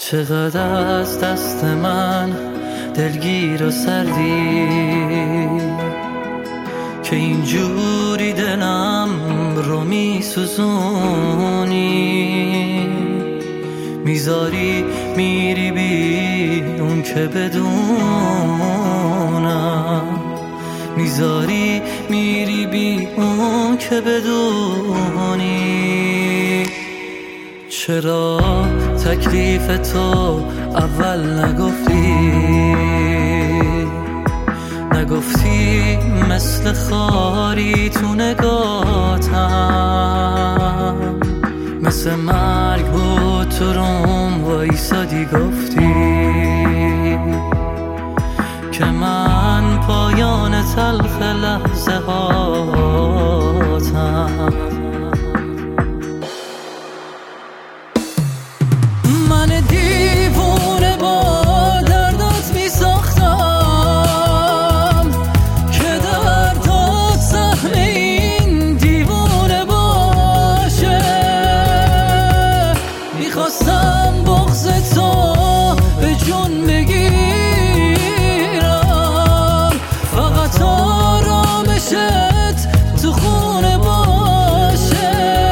چقدر از دست من دلگیر و سردی که اینجوری دلم رو میسوزونی، میذاری میری بی اون که بدونم، میذاری میری بی اون که بدونی. چرا تکلیف تو اول نگفتی مثل خاری تو نگاتم، مثل مرگ بود تو روم وایسادی گفتی که من پایان تلخ لحظه هاتم. من دیوونه با دردات می ساختم که دردات سهم این دیوونه باشه. میخواستم بغض تو به جون بگیرم، فقط آرامشت تو خونه باشه.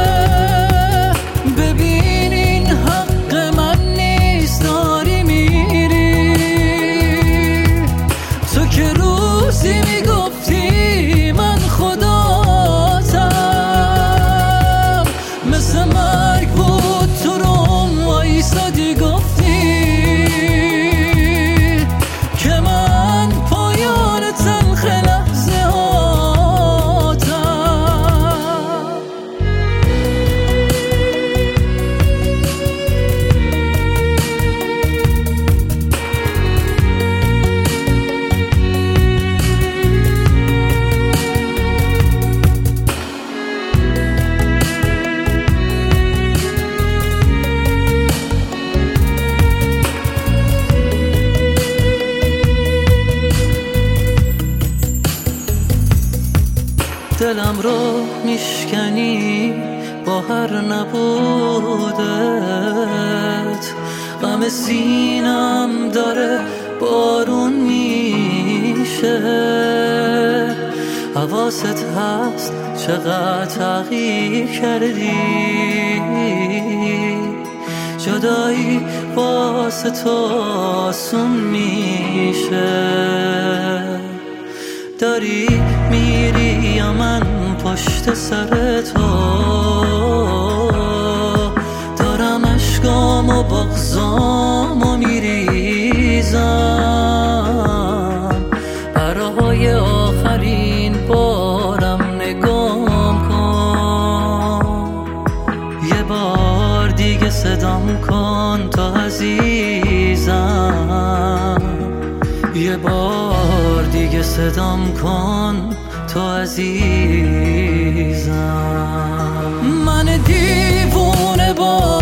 ببین این حق من نیست، داری میری تو که روزی میگفتی من خداتم، مثل مرگ بود تو روم وایسادی گفتی که من پایان تلخ لحظه هاتم. دلم رو میشکنی با هر نبودت، غم سینم داره بارون میشه. حواست هست چقدر تغییر کردی، جدایی واسه تو آسون میشه. داری میری یا من پشت سر تو، دارم اشکام و بغضام و میریزم. برای آخرین بارم نگام کن، یه بار دیگه صدام کن تو عزیزم، یه بار دیگه صدام کن تو عزیزم. من دیوونه با